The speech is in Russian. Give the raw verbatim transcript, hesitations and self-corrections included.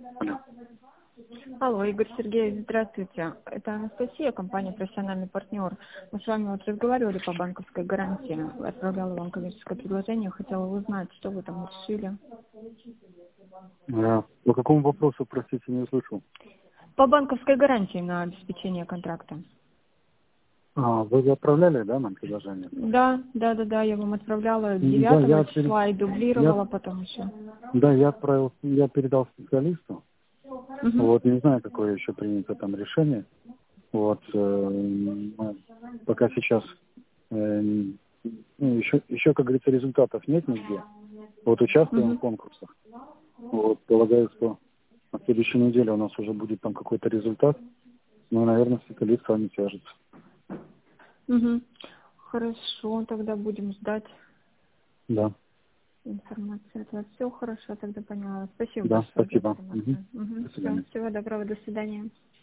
Алло. Алло, Игорь Сергеевич, здравствуйте. Это Анастасия, компания «Профессиональный партнер». Мы с вами вот разговаривали по банковской гарантии. Отправляла вам коммерческое предложение. Хотела узнать, что вы там решили. А, по какому вопросу, простите, не услышал? По банковской гарантии на обеспечение контракта. А, вы отправляли, да, нам предложение? Да, да, да, да, я вам отправляла Да, я, девятого пере- числа и дублировала я, потом еще. да, я отправил, я передал специалисту. Угу. Вот, не знаю, какое еще принято там решение. Вот, э, мы пока сейчас э, ну, еще, еще, как говорится, результатов нет нигде. Вот участвуем в Угу. конкурсах. Вот, полагаю, что на следующей неделе у нас уже будет там какой-то результат. Ну, наверное, специалист с вами свяжется. Угу. Хорошо, тогда будем ждать Да, информацию от вас. Все хорошо, тогда поняла. Спасибо да, большое за спасибо. Мгм. информацию. Угу. До Все, свидания. всего доброго, до свидания.